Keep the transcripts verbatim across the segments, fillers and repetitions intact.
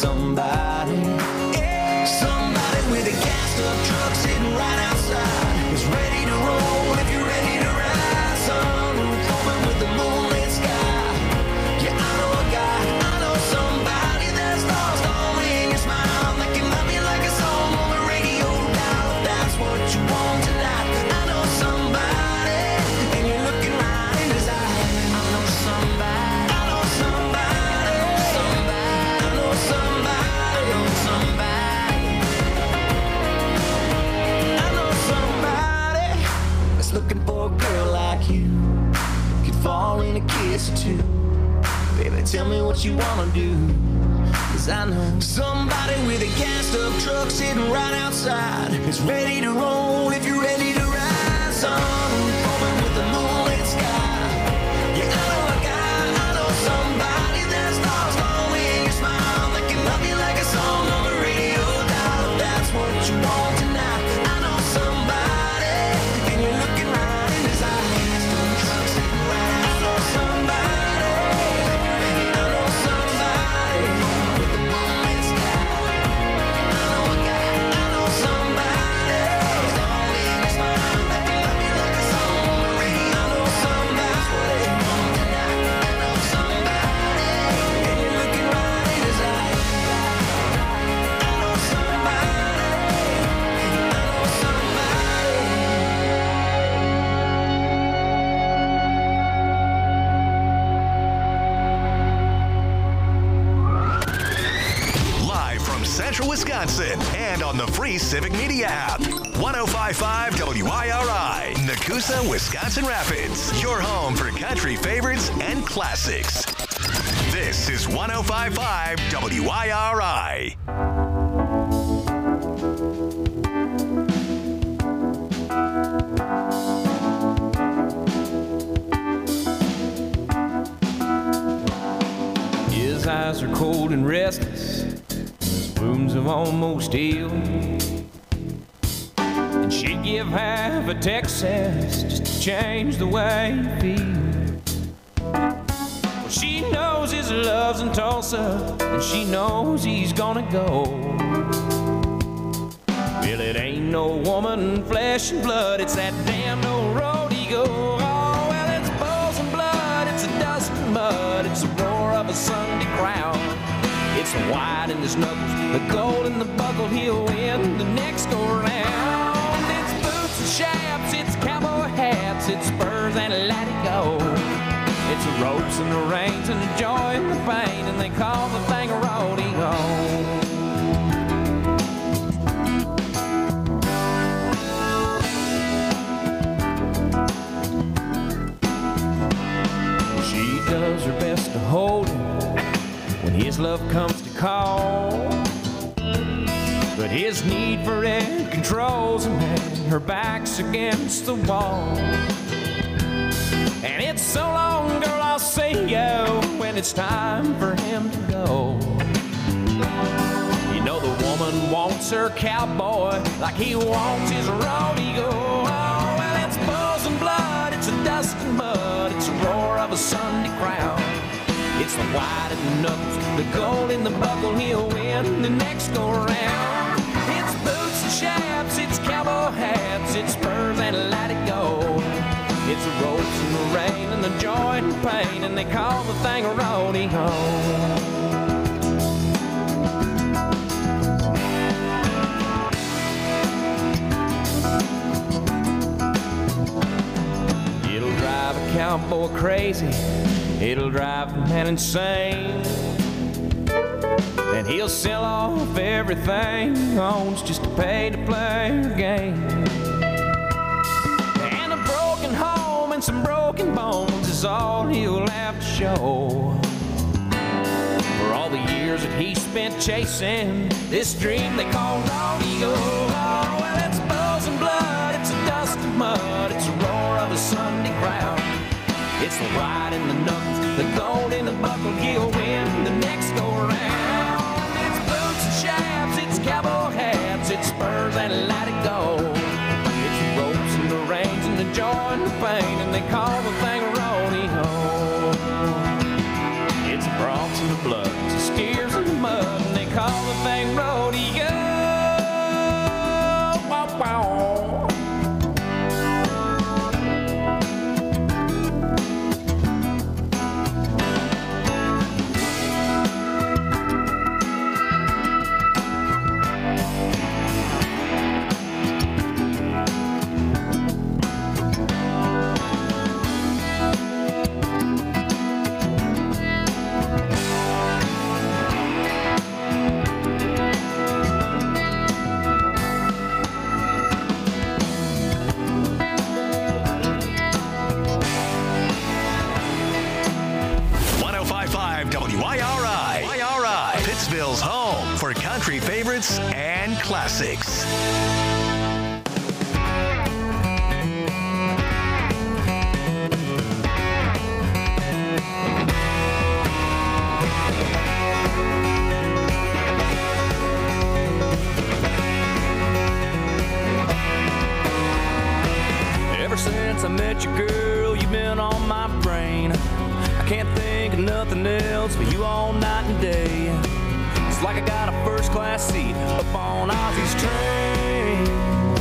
somebody, yeah. Somebody with a gassed up truck sitting right outside is ready to roll if you're ready to ride. Sunroof open with the moonlit sky. Yeah, I know a guy, I know somebody that's lost all in your smile, that can love you like a song on the radio dial. If that's what you want tonight, I know somebody, and you're looking right in his eyes. I know somebody, I know somebody, I know somebody, I know somebody, I know somebody, I know somebody that's looking for a girl like you, could fall in a kiss or two. Baby, tell me what you wanna do, 'cause I know somebody with a gassed up truck sitting right outside is ready to roll if you're ready to ride. Sunroof open with the moonlit sky. Yeah, I know a guy, I know somebody that's lost all in your smile, that can love you like a song on the radio dial. If that's what you want tonight, I know somebody, and you're looking right in his eyes. Gassed up truck sitting right outside. I know somebody. Wisconsin and on the free Civic Media app. one oh five point five W I R I, Nakusa, Wisconsin Rapids. Your home for country favorites and classics. This is one oh five point five W I R I. His eyes are cold and restless. Wounds have almost healed, and she'd give half a Texas just to change the way you feel. Well, she knows his love's in Tulsa, and she knows he's gonna go. Well, it ain't no woman, flesh and blood, it's that damn old road he go. Oh, well, it's bulls and blood, it's a dust and mud, it's the roar of a Sunday crowd. It's the white in his knuckles, the gold in the buckle, he'll win the next go round. It's boots and chaps, it's cowboy hats, it's spurs and let it go. It's the ropes and the reins and the joy and the pain, and they call the thing a rodeo. She does her best to hold him when his love comes to call, but his need for it controls him, and her back's against the wall. And it's so long, girl, I'll say yo when it's time for him to go. You know the woman wants her cowboy like he wants his rodeo. Oh, well, it's bulls and blood, it's a dust and mud, it's the roar of a Sunday crowd. It's the white in the knuckles, the gold in the buckle, he'll win the next go round. It's boots and chaps, it's cowboy hats, it's spurs and let it go. It's the ropes and the rain and the joy and the pain, and they call the thing a rodeo. It'll drive a cowboy crazy, it'll drive a man insane, and he'll sell off everything he owns just to pay to play her game. And a broken home and some broken bones is all he'll have to show for all the years that he spent chasing this dream they call rodeo. Oh, well, it's bulls and blood, it's a dust and mud, it's the roar of a Sunday crowd. It's the white in the knuckles, the gold in the buckle, he'll win the next go round. It's boots and chaps, it's cowboy hats, it's spurs and let it go. It's the ropes and the reins and the joy and the pain, and they call the thing a rodeo. It's the broncs and the blood, it's the steers and the mud, and they call for country favorites and classics. Since I met you, girl, you've been on my brain. I can't think of nothing else but you all night and day. It's like I got a first-class seat up on Ozzy's train.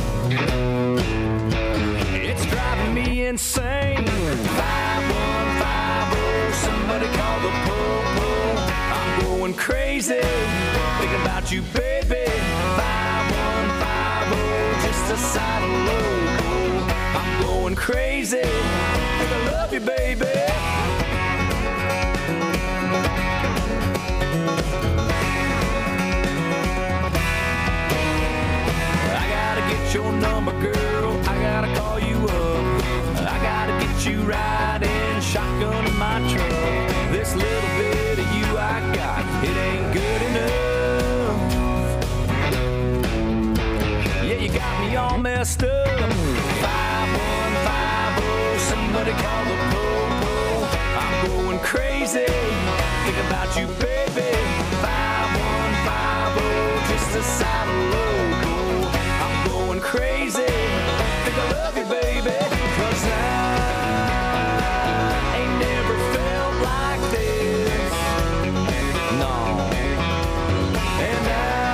It's driving me insane. five one five oh, somebody call the po-po. I'm going crazy, thinking about you, baby. five one five oh, just a side of low. I'm going crazy, think I love you, baby. I gotta get your number, girl, I gotta call you up. I gotta get you riding shotgun in my truck. This little bit of you I got, it ain't good enough. Yeah, you got me all messed up. Somebody call the po-po. I'm going crazy, think about you, baby. five one five oh, just a side of logo. I'm going crazy, think I love you, baby. Cause I ain't never felt like this. No. And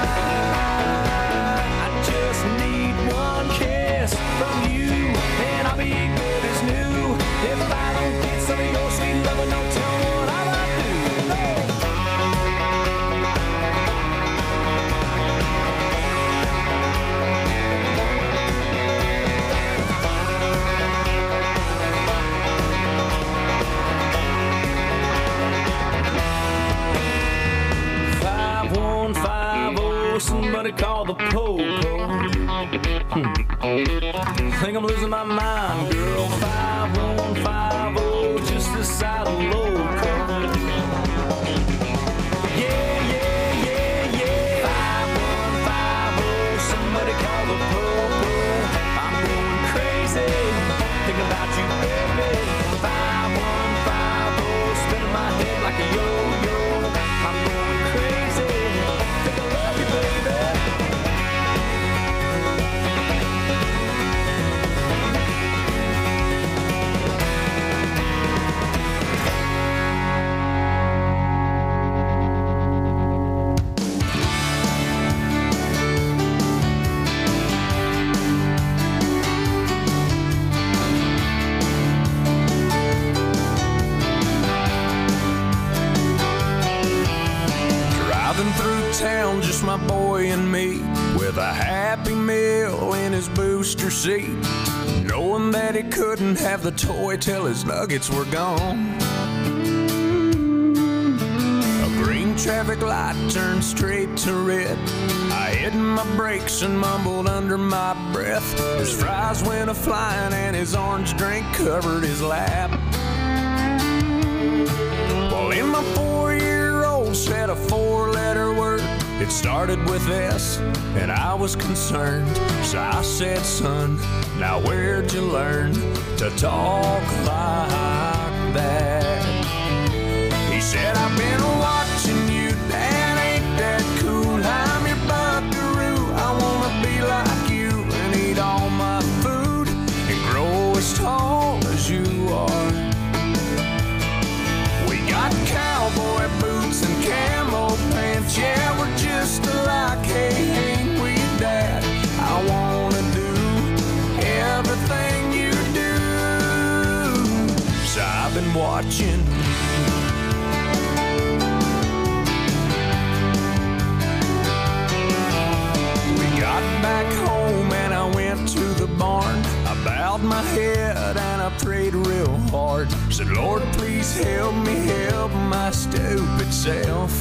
I, I just need one kiss from you, and I'll be good as new. If I don't get some of your sweet loving, don't tell me what I might do. No. five one five oh, somebody call the po-po. Hmm. Think I'm losing my mind, girl. five one five oh, just the side of loco. Yeah, yeah, yeah, yeah. five one five oh, somebody call the po-po. I'm going crazy, thinking about you, baby. five one five oh, spinning my head like a yo-yo. I'm going crazy, think I love you, baby. Town, just my boy and me, with a Happy Meal in his booster seat, knowing that he couldn't have the toy till his nuggets were gone. A green traffic light turned straight to red. I hit my brakes and mumbled under my breath. His fries went a-flying and his orange drink covered his lap. Well, in my four-year-old said a four-letter word. It started with S, and I was concerned. So I said, son, now where'd you learn to talk like that? He said, I've been watching you, Dad, ain't that cool? I'm your buckaroo, I wanna be like you and eat all my food and grow as tall as you are. We got cowboy boots and camo pants, yeah, we're just alike. Hey, ain't we, Dad? I wanna do everything you do. So I've been watching. We got back home and I went to the barn. I bowed my head and I prayed real hard. Said, Lord, please help me help my stupid self.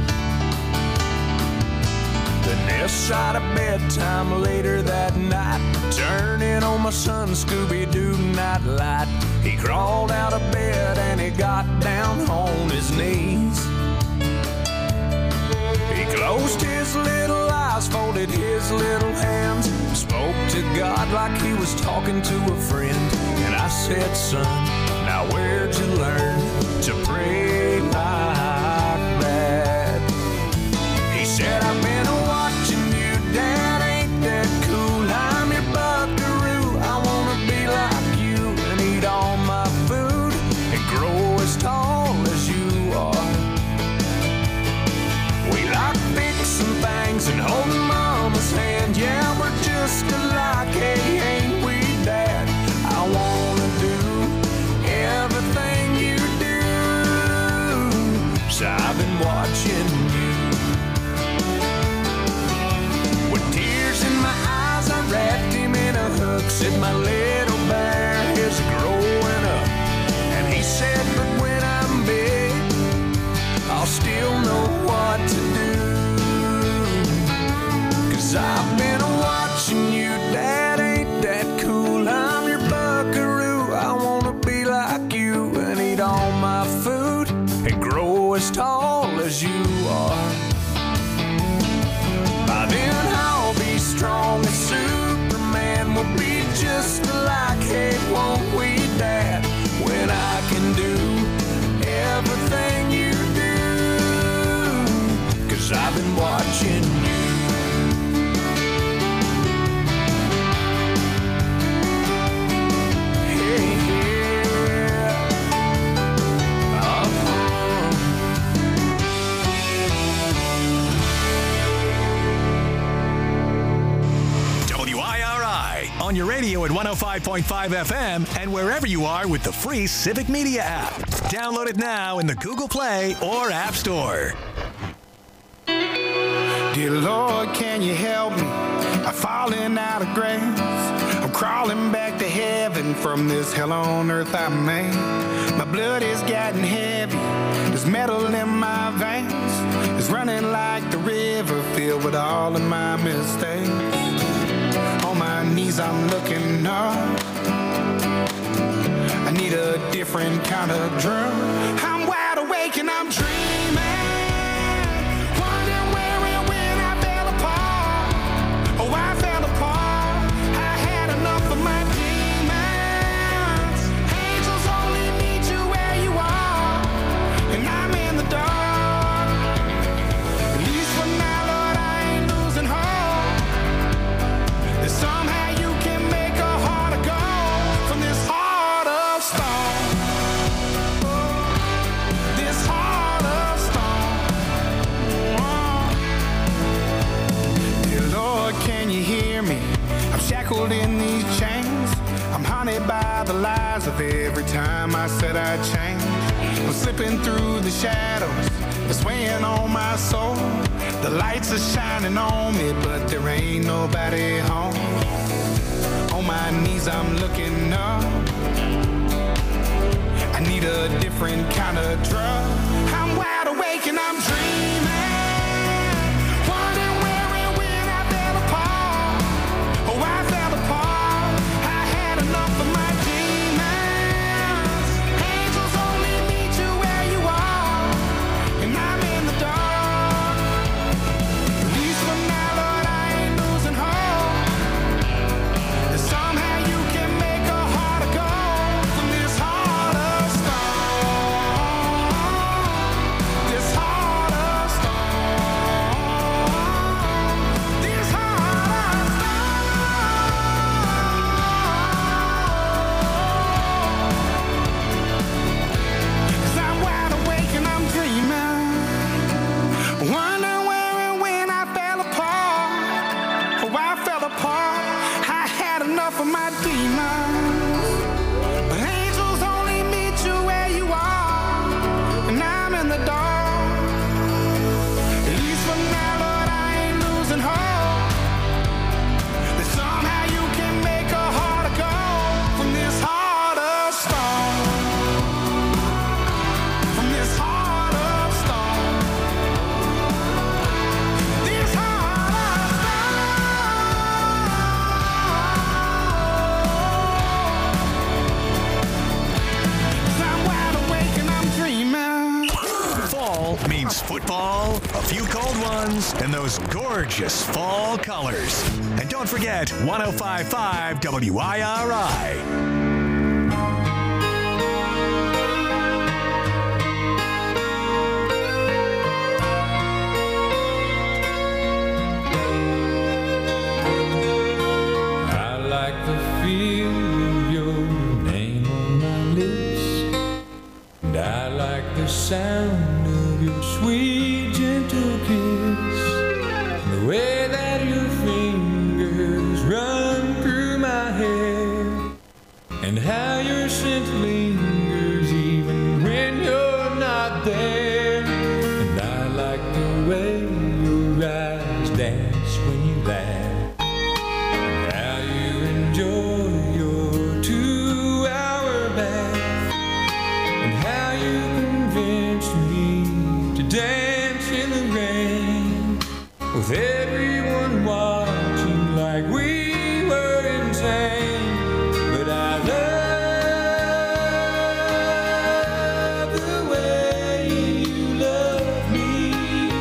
Then this side of bedtime later that night, turning on my son Scooby-Doo nightlight. He crawled out of bed and he got down on his knees. He closed Closed his little eyes, folded his little hands, spoke to God like he was talking to a friend. And I said, son, now where'd you learn to pray like that? He said, I've been watching you, Dad, ain't that cool? I'm your buckaroo, I wanna be like you and eat all my food and grow as tall as you are. We like fixing things and holding Mama's hand. Yeah, we're just alike, hey, ain't we, Dad? I wanna do everything you do, so I've been watching you. With tears in my eyes, I wrapped him in a hook, said my little bear is growing up. And he said, but when I'm big, I'll still know what to do. Cause I've been watching you, Dad, ain't that cool? I'm your buckaroo, I wanna be like you and eat all my food and grow as tall as you are. By then I'll be strong as Superman, we'll be just alike, hey, won't we, Dad? When I can do everything you do, cause I've been watching you. On your radio at one oh five point five F M and wherever you are with the free Civic Media app. Download it now in the Google Play or App Store. Dear Lord, can you help me? I'm falling out of grace. I'm crawling back to heaven from this hell on earth I made. My blood is getting heavy. There's metal in my veins. It's running like the river filled with all of my mistakes. On my knees I'm looking up. I need a different kind of drum. I'm wide awake and I'm dreaming, wondering where and when I fell apart. Oh, I fell apart. I had enough of my demons. Angels only meet you where you are, and I'm in the dark. At least for now, Lord, I ain't losing hope. There's somehow you can make a heart of gold from this heart of stone. This heart of stone. Dear Lord, can you hear me? I'm shackled in these chains. I'm haunted by the lies of every time I said I'd change. I'm slipping through the shadows, it's weighing on my soul. The lights are shining on me, but there ain't nobody home. On my knees I'm looking up. I need a different kind of drug. I'm wide awake and I'm dreaming, wondering where and when I fell apart. Oh, I fell apart. I had enough of my demons. Angels only meet you where you are, and I'm in the dark. At least for now, Lord, I ain't losing hope. That somehow you can make a heart of gold from this heart of stone. snowfall, a few cold ones, and those gorgeous fall colors. And don't forget one oh five point five W I R I. Sound of your sweet gentle kiss, the way that your fingers run through my hair, and how your scent lingers even when you're not there. And I like the way your eyes dance when you laugh, and how you enjoy your two-hour bath, and how you me to dance in the rain with everyone watching like we were insane. But I love the way you love me,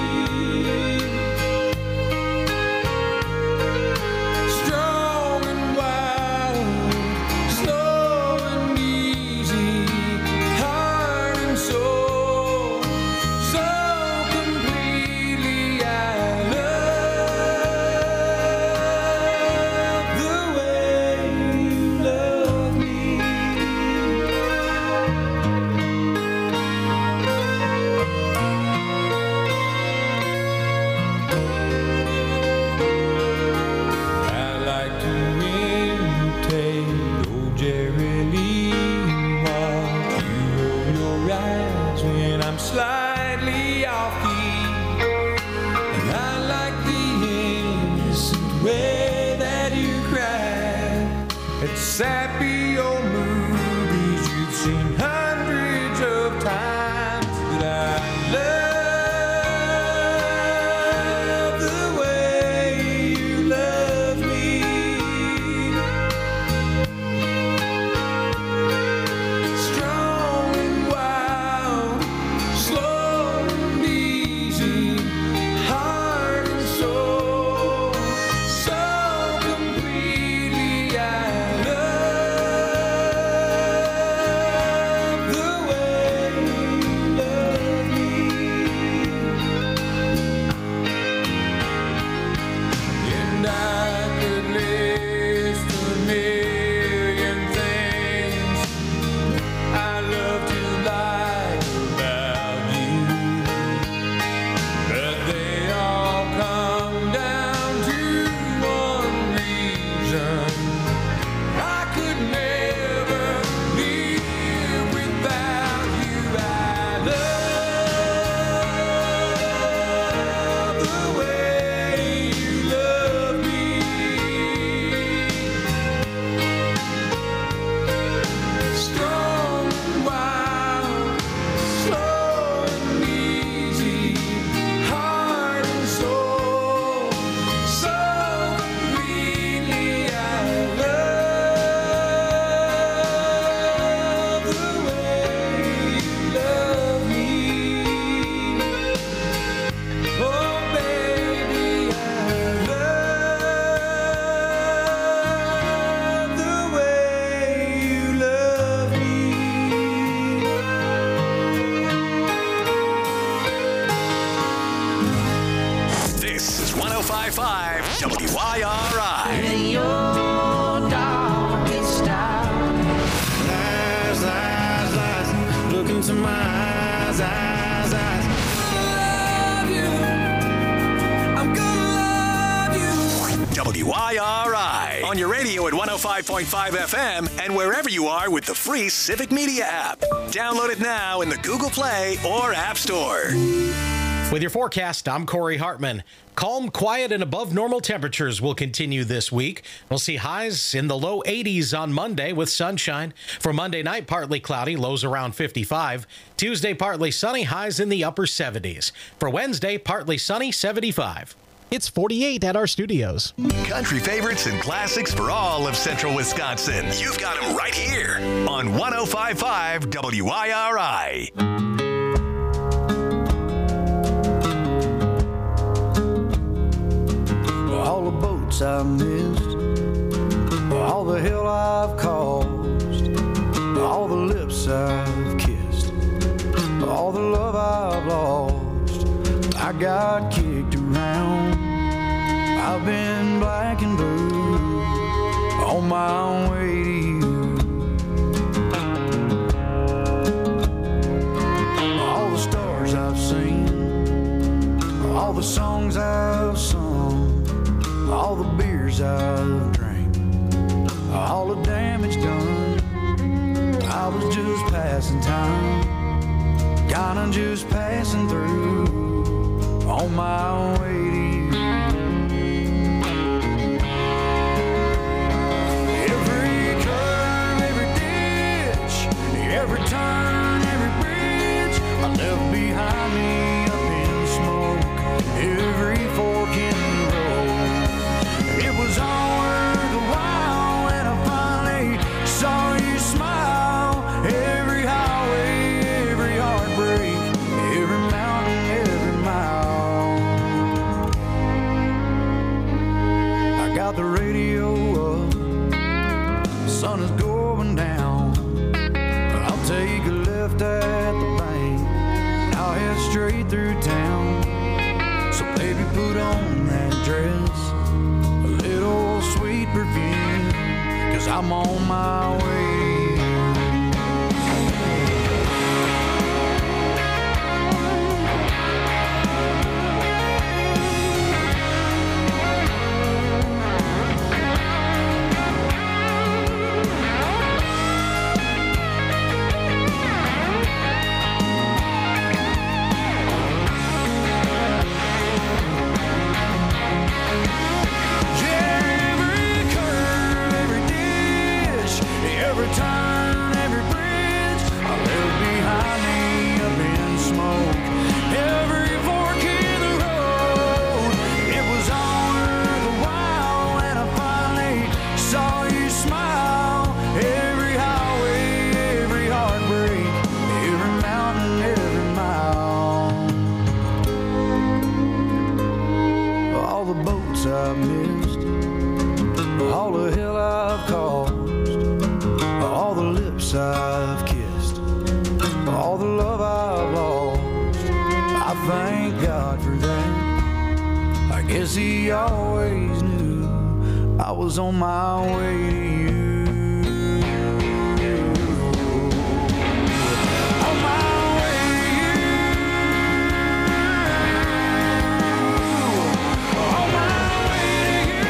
strong and wild, slow and easy, heart and soul. Slightly off key, and I like the innocent way that you cry at sappy old movies you've seen hundreds of times. But I love the way you love me, strong and wild, slow and easy, heart and soul, so completely. I love the way you love me, and I could list a million things I love to like about you, but they all come down to one reason: I could never live without you. I love the way you love me, strong and wild, slow and easy, heart and soul, so completely. I love the way you love me. Oh baby, I love the way you love me. This is one oh five point five W I R I. In your darkest hour, lies, lies, lies, look into my eyes, eyes, eyes. I love you, I'm gonna love you. W I R I. On your radio at one oh five point five F M and wherever you are with the free Civic Media app. Download it now in the Google Play or App Store. With your forecast, I'm Corey Hartman. Calm, quiet, and above normal temperatures will continue this week. We'll see highs in the low eighties on Monday with sunshine. For Monday night, partly cloudy, lows around fifty-five. Tuesday, partly sunny, highs in the upper seventies. For Wednesday, partly sunny, seventy-five. It's forty-eight at our studios. Country favorites and classics for all of central Wisconsin. You've got them right here on one oh five point five W I R I. I've missed, all the hell I've caused, all the lips I've kissed, all the love I've lost. I got kicked around, I've been black and blue, on my way to you. All the stars I've seen, all the songs I've sung, all the beers I've drank, all the damage done. I was just passing time, kinda just passing through, on my way to you. Every curve, every ditch, every turn, every bridge I left behind me up in smoke, every fork in the road. It was all worth a while when I finally saw you smile. Every highway, every heartbreak, every mountain, every mile. I got the radio up, the sun is going down. I'll take a left at the bank, I'll head straight through town. So baby, put on that dress, a little sweet perfume, 'cause I'm on my way to you. Every curve, every ditch, every turn, every bridge I left behind me up in smoke. Every fork in the road, it was all worth a while when I finally saw you smile. Every highway, every heartbreak, every mountain, every mile. All the boats I've missed, all the hell I've caused, all the lips I've kissed, all the love I've lost. I thank God for that. I guess He always knew I was on my way to you. On my way to you. On my way to you.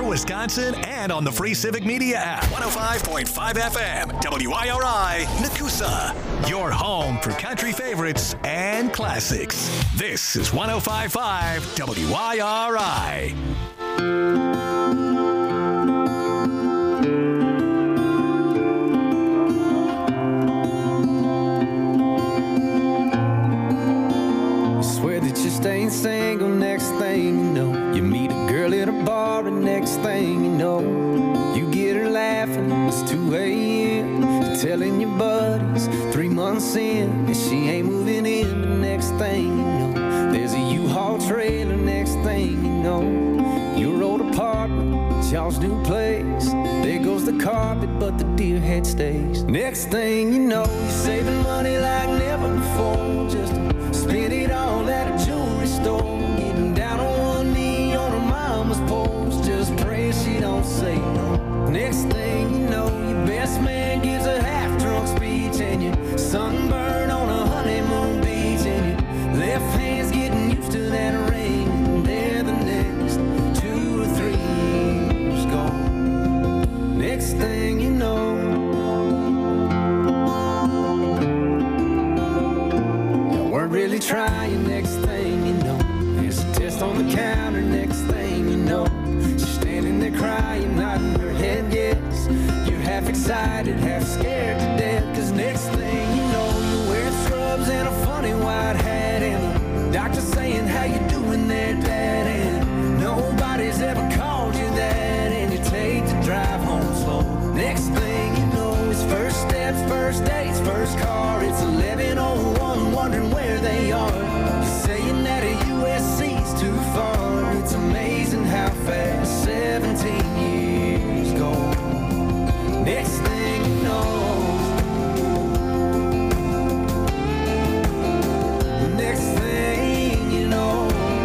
Wisconsin, and on the Free Civic Media app. one oh five point five F M, W I R I, Nakusa. Your home for country favorites and classics. This is one oh five point five W I R I. Swear that you're staying single, next thing you know, you meet a girl at a bar, and next thing you know, you get her laughing, it's two a.m. You're telling your buddies, three months in, that she ain't moving in, but next thing you know, there's a U-Haul trailer, next thing you know, your old apartment, it's y'all's new place, there goes the carpet, but the deer head stays. Next thing you know, you're saving money like never before, just spend it all at a jewelry store, getting down on one knee on her mama's porch, just praying she don't say no. Next thing you know, your best man gives a half-drunk speech, and you sunburn on a honeymoon beach, and your left hand's getting used to that ring, and there the next two or three years gone. Next thing you know, really trying, next thing you know, there's a test on the counter, next thing you know, she's standing there crying, nodding her head yes, you're half excited, half scared to death, cause next thing you know, you're wearing scrubs and a funny white hat, and the doctor saying how you doing there, dad, and nobody's ever called you that, and you take the drive home slow. Next thing you know, it's first steps, first dates, first car, it's eleven oh one, wondering where they are. You're saying that a U S C's too far. It's amazing how fast seventeen years go. Next thing you know, next thing you know,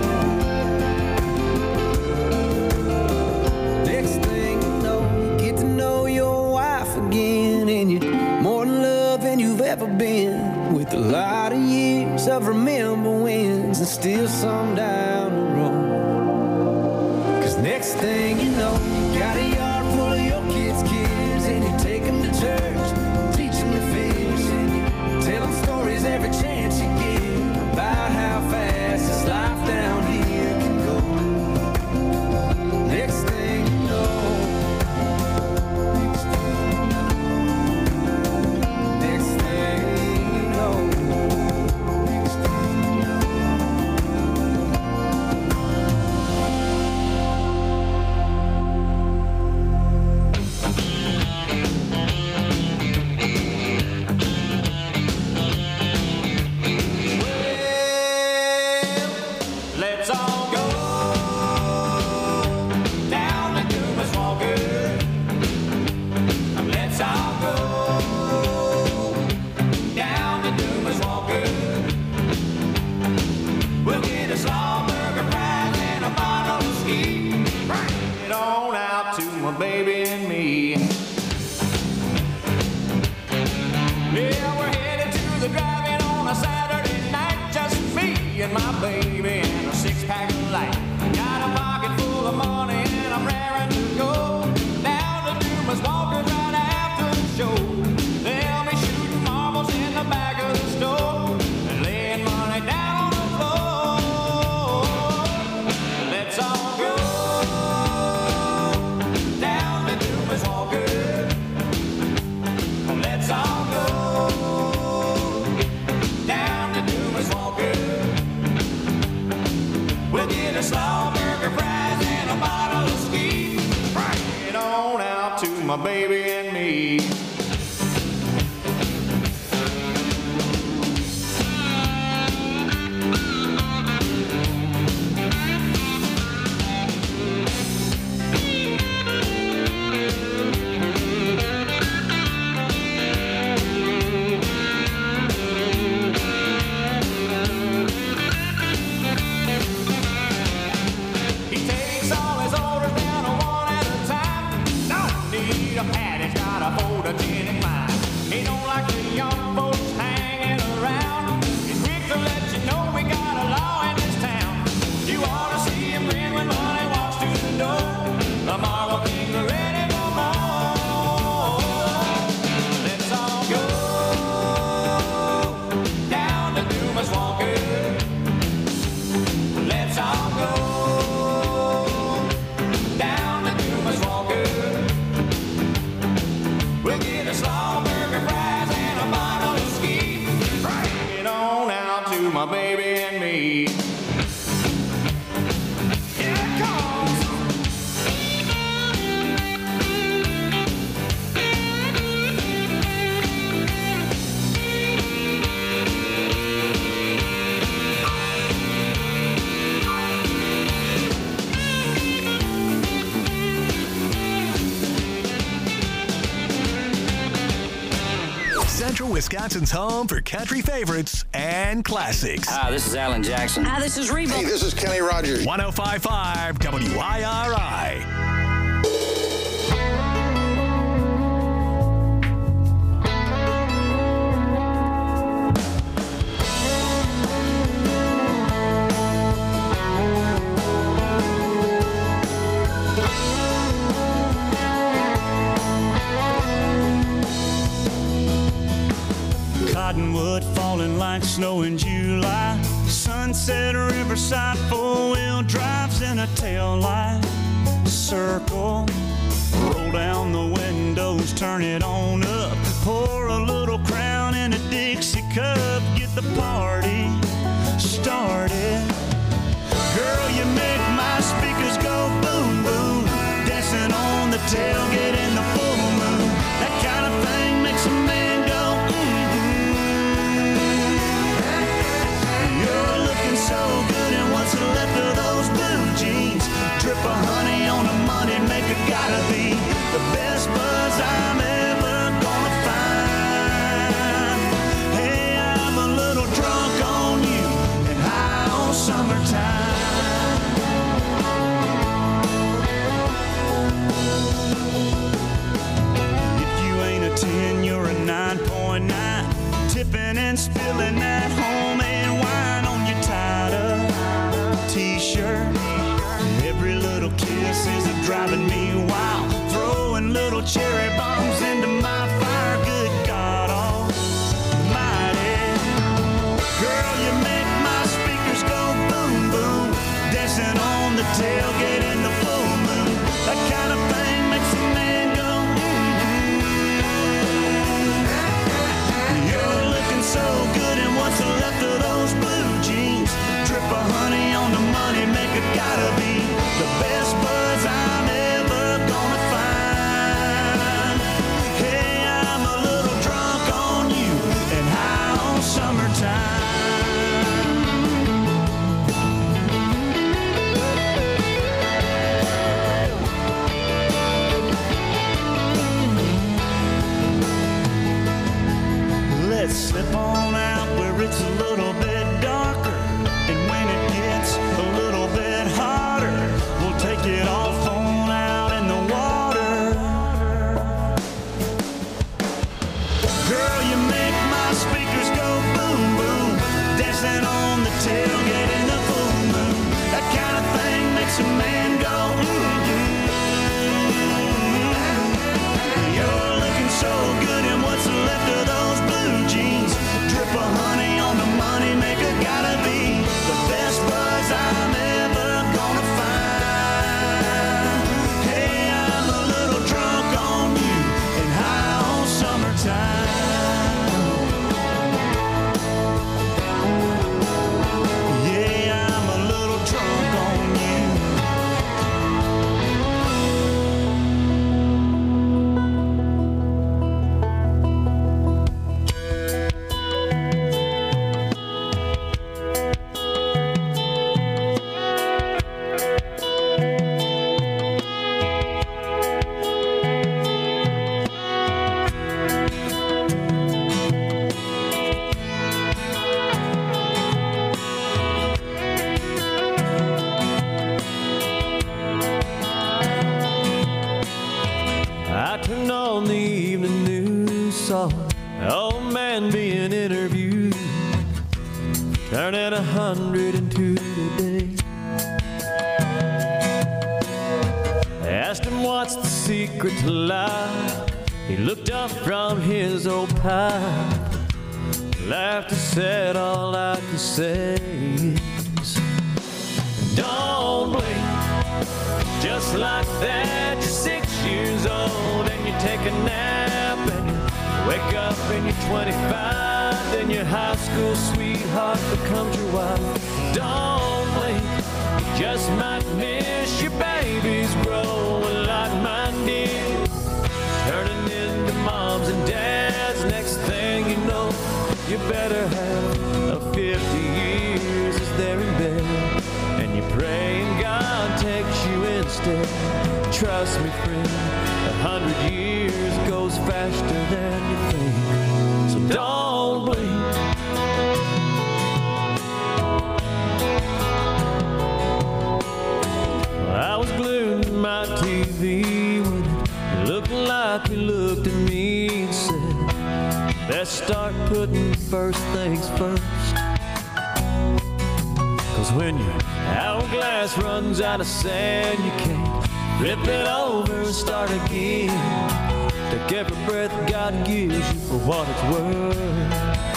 next thing you know, you get to know your wife again, and you're more in love than you've ever been, with a lot of years of remember wins and still some down the road. Cause next thing you know, you got a yard full of your kids' kids, and you take them to church, teach them to fish, and you tell them stories every chance you get about how fast this life down here can go. Next thing you know, next thing you know, Let's all go down to Dumas Walker. Let's all go down to Dumas Walker. We'll get a slaw burger fries and a bottle of ski. Bring it on out to my baby and me. Yeah, we're headed to the drive-in on a Saturday night, just me and my baby and a six-pack of light. Got a pocket full of money and I'm raring to go down to Dumas Walker's right after the show. They'll be shooting marbles in the back of the store and laying money down on the floor. Let's all go down to Dumas Walker. Let's all go down to Dumas Walker. We'll get a slaw burger, fries, and a bottle of ski. Bring it on out to my baby and me. He takes all his orders down one at a time. Don't need a pad, it's got Wisconsin's home for country favorites and classics. Hi, this is Alan Jackson. Hi, this is Reba. Hey, this is Kenny Rogers. one oh five point five W I R I. Cottonwood falling like snow in July. Sunset Riverside, four-wheel drives in a tail light. Circle, roll down the windows, turn it on up. Pour a little Crown in a Dixie cup. Get the party started. Girl, you make my speakers go boom, boom. Dancing on the tailgate in the full moon. That kind of thing makes a man go so good, and what's left of those blue jeans? Drip of honey on a money maker, gotta be the best buzz I'm ever gonna find. Hey, I'm a little drunk on you and high on summertime. If you ain't a ten, you're a nine point nine. Tipping and spilling that homemade wine on your t-shirt. Every little kiss is a driving me wild. Throwing little cherry bombs into my fire. Good God almighty. Girl, you make my speakers go boom, boom. Dancing on the tailgate in the full moon. That kind of thing makes a man go mm-hmm. You're looking so good, and what's left of those blue jeans? Drip of honey on the money maker, gotta be the best buzz I'm ever gonna find. Hey, I'm a little drunk on you and high on summertime. Let's slip on out where it's a little bit darker. And when it gets a little bit hotter, we'll take it off on out in the water. Girl, you make my speakers go boom, boom. Dancing on the tailgate in the full moon. That kind of thing makes a man go mm-hmm. You're looking so good, and what's left of those blue jeans? Drip of honey on the money maker, gotta be the best buzz I'm ever gonna find. Hey, I'm a little drunk on you and high on summertime. Yeah, I'm a little drunk on you. I turned on the evening news, saw an old man being interviewed, turning a hundred and two today. They asked him what's the secret to life. He looked up from his old pipe, laughed and said, all I can say is, don't blink. Just like that, you're six years old and you take a nap and you wake up and you're twenty-five. Then your high school sweetheart becomes your wife. Don't blink, you just might miss your babies growing like mine did, turning into moms and dads. Next thing you know, you better have a fifty years as they're in bed, and you pray and God takes you instead. Trust me, friend, a hundred years goes faster than you think. So don't start putting first things first. Cause when your hourglass runs out of sand, you can't flip it over and start again. Take every breath God gives you for what it's worth.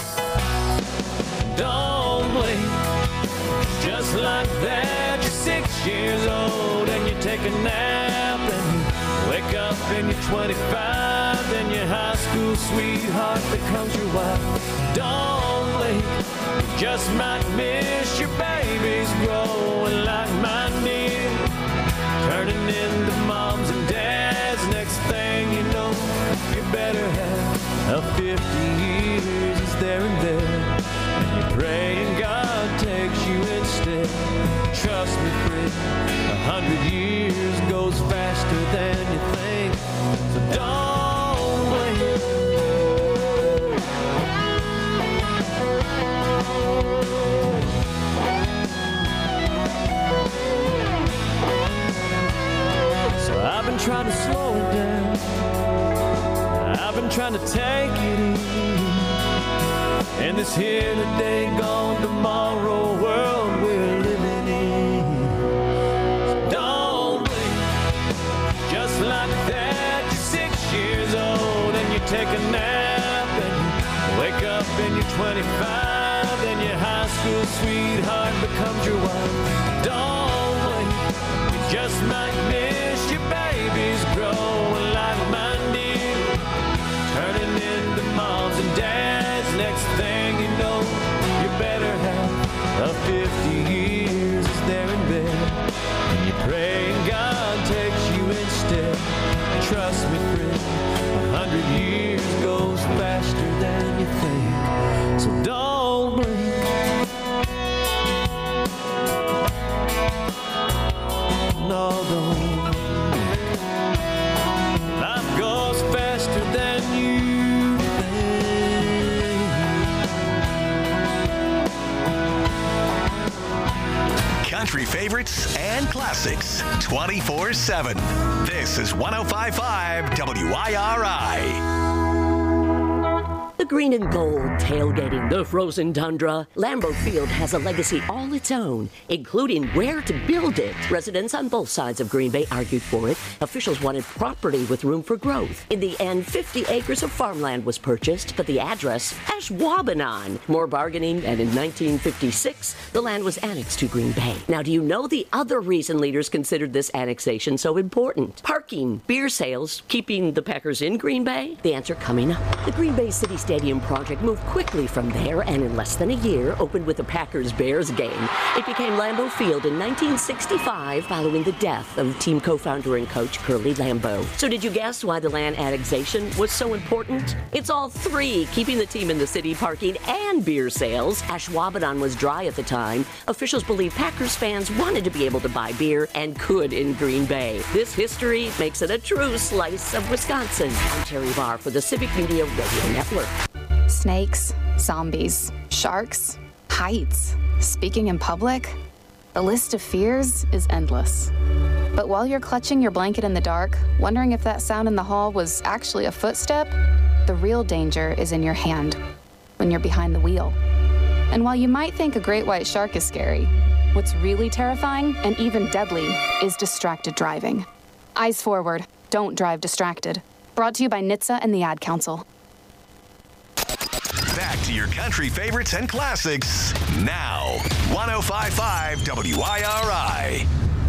Don't blink, just like that. You're six years old and you take a nap and you wake up and you're twenty-five. Then your high school sweetheart becomes your wife. Don't blink, you just might miss your babies growing like mine did, turning into moms and dads. Next thing you know, you better have a fifty years is there and there, and you're praying God takes you instead. Trust me, friend, a hundred years goes faster than you think, so don't blink. So I've been trying to slow it down, I've been trying to take it easy, in this here today, gone tomorrow world we're living in. So don't blink, just like that. You're six years old and you take a nap and you wake up and you're twenty-five. Then your high school sweetheart becomes your wife. Don't blink, you just might miss your babies growing like mine did, turning into moms and dads. Next thing you know, you better have a fifty years is there in bed, and you're praying God takes you instead. Trust me, friend, a hundred years goes faster than you think, so don't blink. No, don't blink. Life goes faster than you think. Country favorites and classics twenty-four seven. This is one oh five point five W I R I. The green and gold tailgating the frozen tundra, Lambeau Field has a legacy all its own, including where to build it. Residents on both sides of Green Bay argued for it. Officials wanted property with room for growth. In the end, fifty acres of farmland was purchased, but the address, Ashwaubenon. More bargaining, and in nineteen fifty-six, the land was annexed to Green Bay. Now, do you know the other reason leaders considered this annexation so important? Parking, beer sales, keeping the Packers in Green Bay? The answer coming up. The Green Bay City Stadium project moved quickly from there, and in less than a year opened with the Packers-Bears game. It became Lambeau Field in nineteen sixty-five following the death of team co-founder and coach Curly Lambeau. So did you guess why the land annexation was so important? It's all three, keeping the team in the city, parking, and beer sales. Ashwaubenon was dry at the time. Officials believe Packers fans wanted to be able to buy beer and could in Green Bay. This history makes it a true slice of Wisconsin. I'm Terry Barr for the Civic Media Radio Network. Snakes, zombies, sharks, heights, speaking in public. The list of fears is endless. But while you're clutching your blanket in the dark, wondering if that sound in the hall was actually a footstep, the real danger is in your hand, when you're behind the wheel. And while you might think a great white shark is scary, what's really terrifying and even deadly is distracted driving. Eyes forward, don't drive distracted. Brought to you by N H T S A and the Ad Council. Back to your country favorites and classics now. one oh five point five W I R I.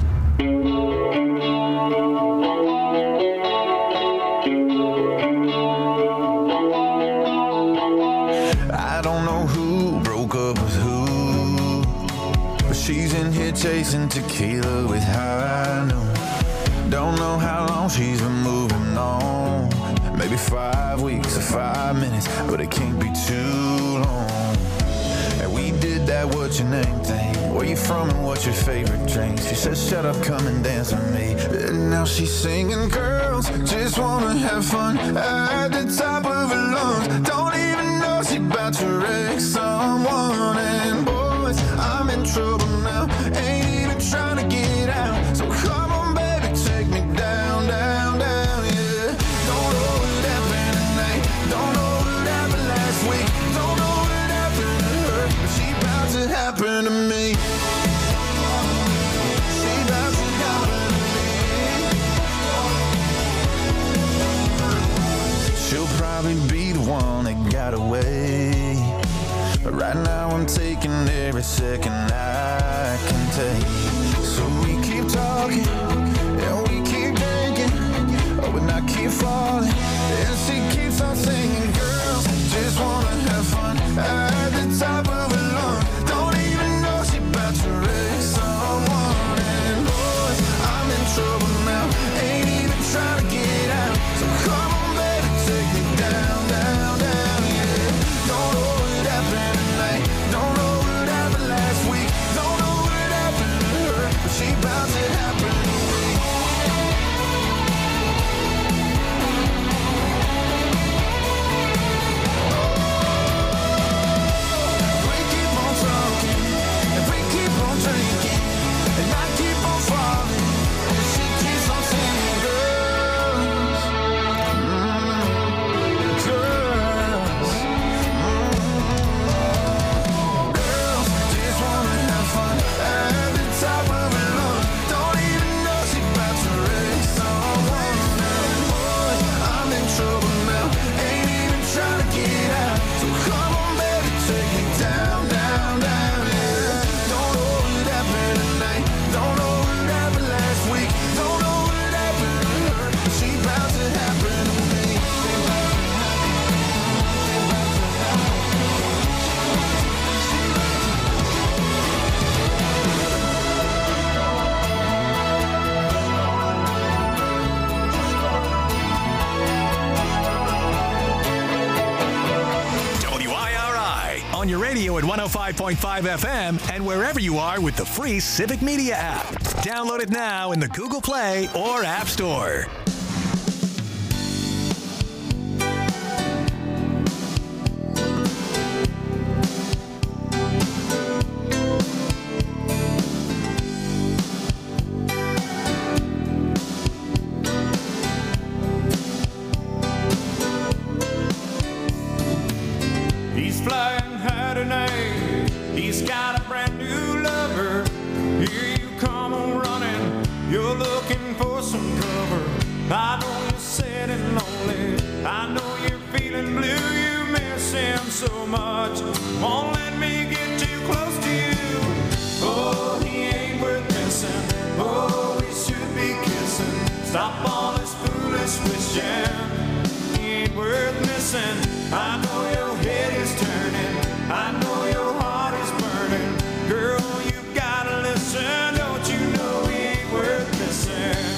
I don't know who broke up with who, but she's in here chasing tequila with high noon. Don't know how long she's been moving on. Maybe five weeks or five minutes, but it can't be too long. And we did that what's your name thing. Where you from and what's your favorite drink? She said, shut up, come and dance with me. And now she's singing, girls just wanna have fun at the top of her lungs. Don't even know she about to wreck someone. And boys, I'm in trouble now, ain't even trying to get out. So come on, baby, take me down, down, down, yeah. Don't know what happened tonight, don't know what happened last Right now I'm taking every second I can take. So we keep talking, and we keep drinking, oh, and I keep falling, and she keeps on singing. Girls just wanna have fun at the top of her lungs. Don't even know she about to wreck someone. And boys, I'm in trouble now, ain't even trying to get out. So come on, baby, take me down, down, down, yeah. Don't know what happened tonight, don't know what happened last week, don't know what happened to her, but she bout to happen to me. We keep on talking, and we keep on drinking, and I keep on falling, and she keeps on singing. Girls, mm, girls, mm, girls just wanna have fun at the top of her lungs. Don't even know she about to wreck someone. And boy, I'm in trouble now, ain't even trying to get out. So come on, baby, take me down, down, down, yeah. Don't know what happened tonight, don't know what happened last week, don't know what happened to her, but she bout to happen to me. W I R I on your radio at one oh five point five F M and wherever you are with the free Civic Media app. Download it now in the Google Play or App Store. He's flying high tonight. He's got a brand new lover. Here you come on running. You're looking for some cover. I know you're sad and lonely. I know you're feeling blue. You miss him so much. Won't let me get too close to you. Oh, he ain't worth missing. Oh, we should be kissing. Stop all this foolish wishing. He ain't worth missing. I know your head is turning. I know your heart is burning. Girl, you gotta listen. Don't you know he ain't worth missing?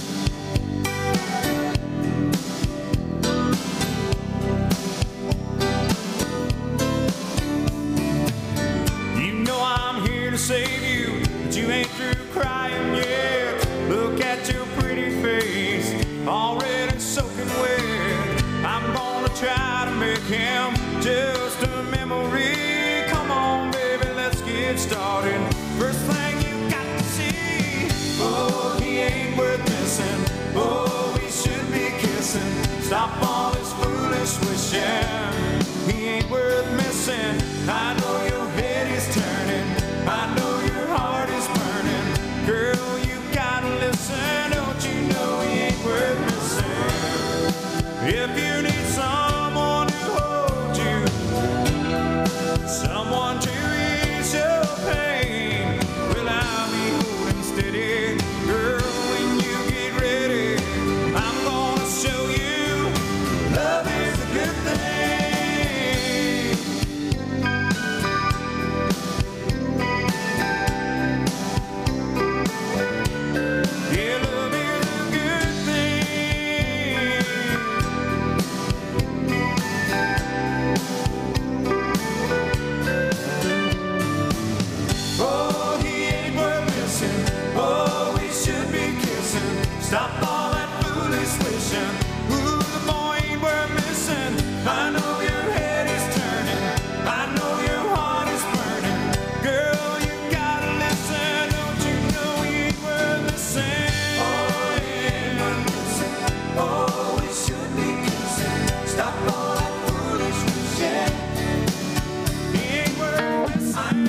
You know I'm here to save you, but you ain't through crying yet. Look at your pretty face, already soaking wet. I'm gonna try to make him just a memory. Come on, baby, let's get started. First thing you got to see. Oh, he ain't worth missing. Oh, we should be kissing. Stop all this foolish wishing. He ain't worth missing. I know your head is turning. I know your heart is burning. Girl, you gotta listen. Don't you know he ain't worth missing? If you need someone to hold you, someone to ease your pain, well, I'll be holding steady. Girl, when you get ready, I'm gonna show you love is a good thing. Yeah, love is a good thing. Oh, he ain't worth missing. Oh, we should be kissing. Stop all that foolish wishing. Ooh, the boy ain't worth missing. I know your head is turning. I know your heart is burning. Girl, you gotta listen. Don't you know he ain't worth missing? Oh, he ain't worth missing. Oh, we should be kissing. Stop all that foolish wishing. He ain't worth missing.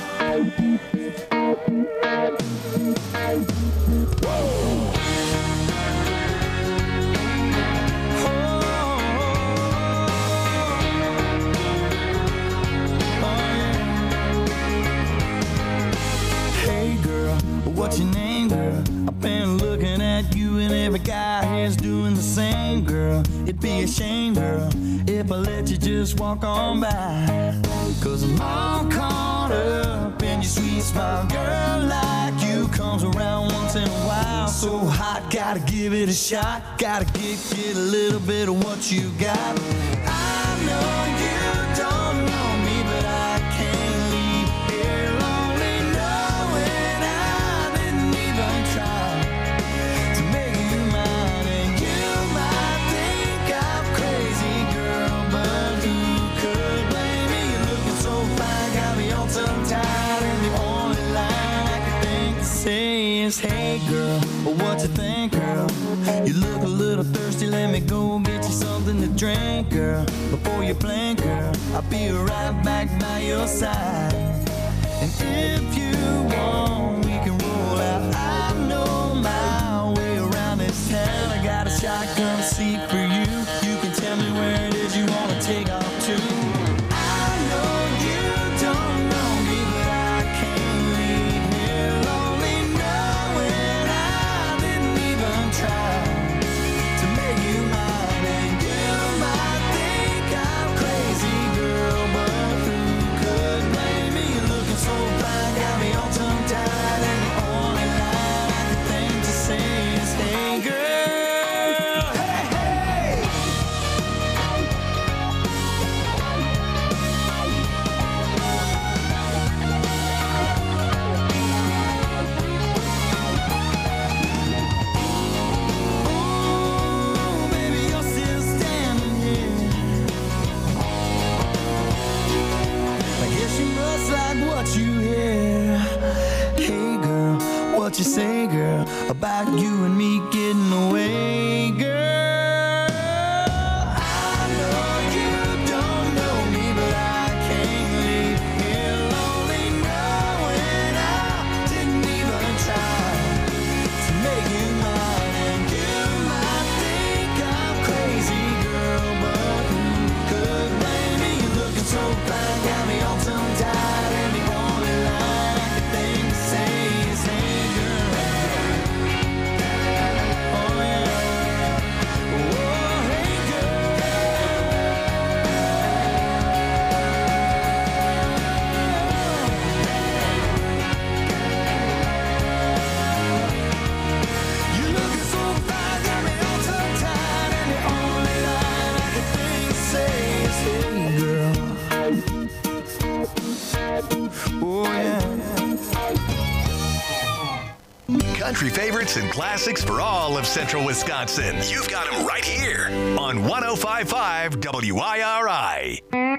what's your name, girl? I've been looking at you and every guy here's doing the same, girl. It'd be a shame, girl, if I let you just walk on by. Cause I'm all caught up in your sweet smile. Girl like you comes around once in a while. So hot, gotta give it a shot. Gotta get, get a little bit of what you got. I know you don't know me, but I can't leave here lonely, knowing I didn't even try to make you mine. And you might think I'm crazy, girl, but who could blame me? You're looking so fine, got me all tongue-tied, and the only line I can think to say is, hey girl, what you think, girl? You look a little thirsty, let me go get you something to drink, girl. Before you blink, girl, I'll be right back by your side. And if you want, we can roll out. I know my way around this town. I got a shotgun seat for you. You can tell me where it is you want to take off to. I know you don't know me, but I can't leave here lonely, knowing I didn't even try to make you mine. And you might think I'm crazy, girl, but who could blame me? You're looking so fine, got me all tongue-tied, and the only line I can think to say is, hey girl, hey, hey. Ooh, baby, you're still standing here. I guess you must like what you hear. Hey girl, what you say, girl, about you and me getting away, girl? I know you don't know me, but I can't leave here lonely, knowing I didn't even try to make you mine. And you might think I'm crazy, girl, but who could blame me? You're looking so fine, got me all tongue-tied, and the only line I can think to say is, hey girl. Oh yeah. Oh, hey girl. You looking so fine, got me all tongue-tied, and the only line I can think to say is, hey girl. Oh yeah. Country favorites and classics for all of central Wisconsin. You've got them right here on one oh five point five W I R I.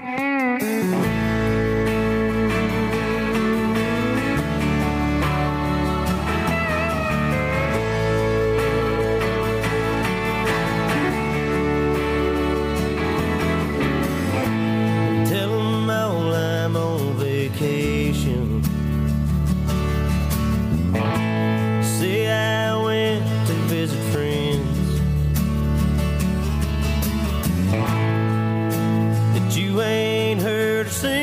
Tell 'em all I'm on vacation. Say I went to visit friends. That you ain't heard or seen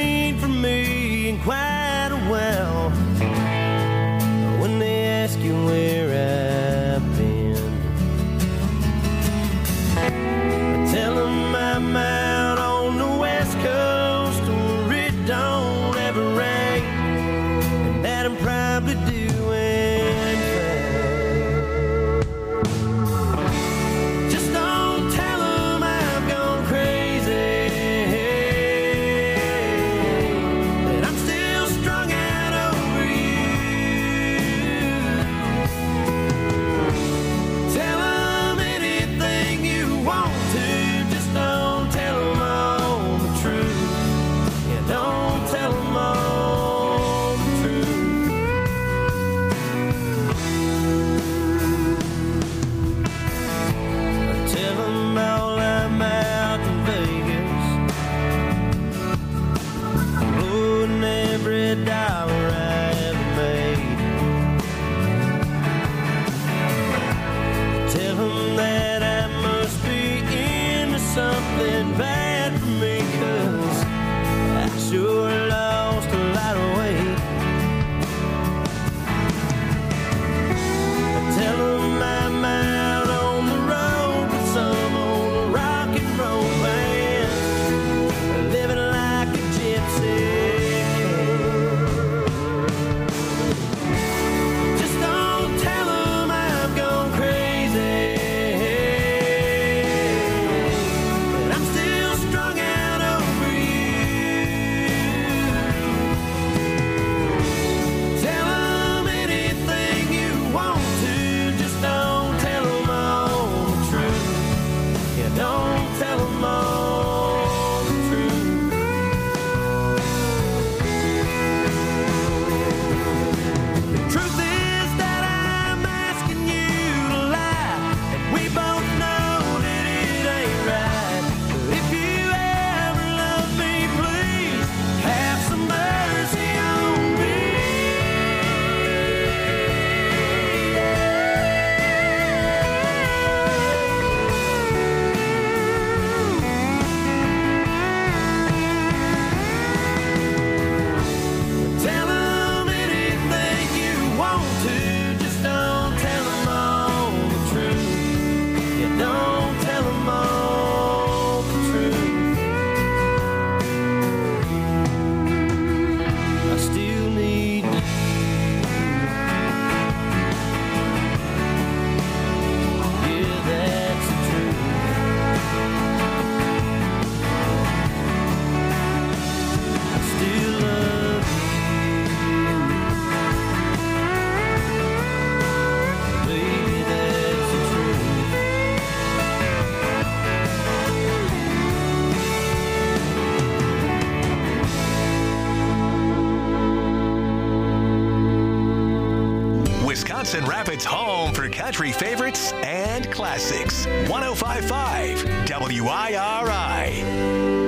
Wisconsin Rapids' home for country favorites and classics. one oh five point five W I R I.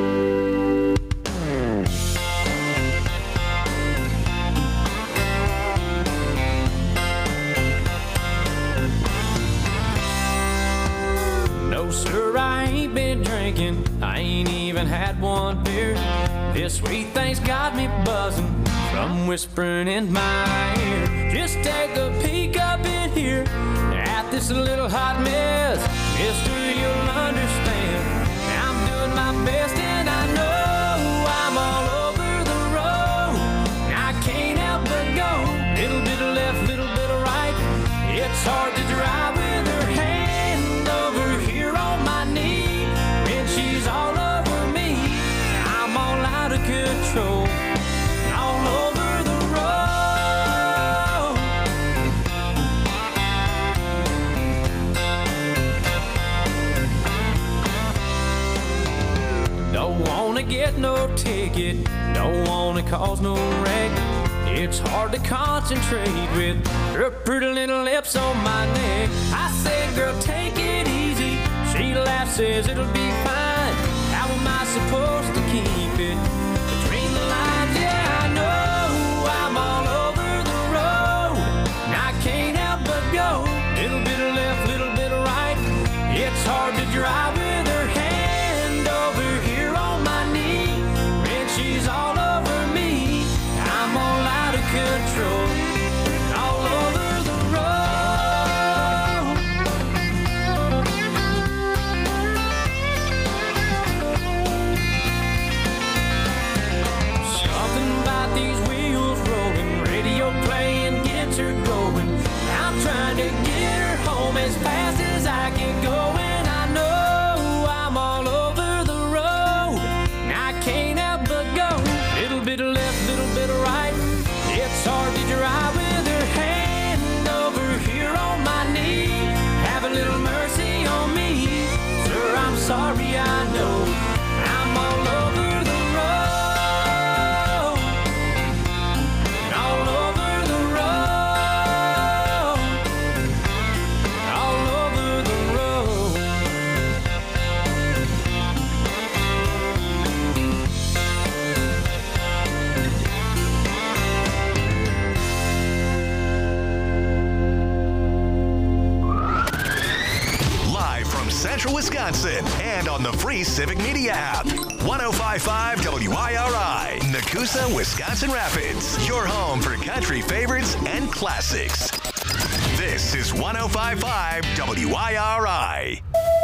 No, sir, I ain't been drinking. I ain't even had one beer. This sweet thing's got me buzzing from whispering in my ear. Just take a peek up in here at this little hot mess. Mister, you'll understand. I'm doing my best and I know I'm all over the road. I can't help but go. Little bit of left, little bit of right. It's hard to drive with her hand over here on my knee. When she's all over me, I'm all out of control. All over the road. Don't wanna get no ticket, don't wanna cause no wreck. It's hard to concentrate with her pretty little lips on my neck. I said, girl, take it easy. She laughs, says it'll be fine. How am I supposed to keep it between the lines? Yeah, I know I'm all over the road, and I can't help but go. Little bit of left, little bit of right. It's hard to drive with her hand over here on my knee. When she's all over me, I'm all out of control. All over the road. Something about these wheels rolling, radio playing gets her going. I'm trying to get her home as fast as I can go, and I know I'm all over the road. I can't help but go. Little bit of left, little bit of right. It's hard to drive with her hand over here on my knee. Have a little mercy on me, sir, I'm sorry, I know I'm all over the road. All over the road. All over the road. Live from Central Wisconsin and on the free Civic Media app. one oh five point five W I R I, Nakusa, Wisconsin Rapids. Your home for country favorites and classics. This is one oh five point five W I R I.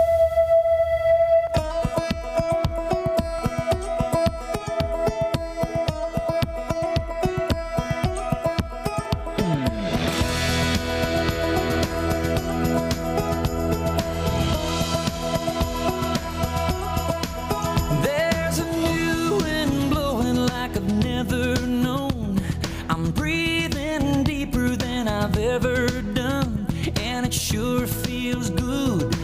There's a new wind blowing like I've never known. I'm breathing deeper than I've ever done, and it sure feels good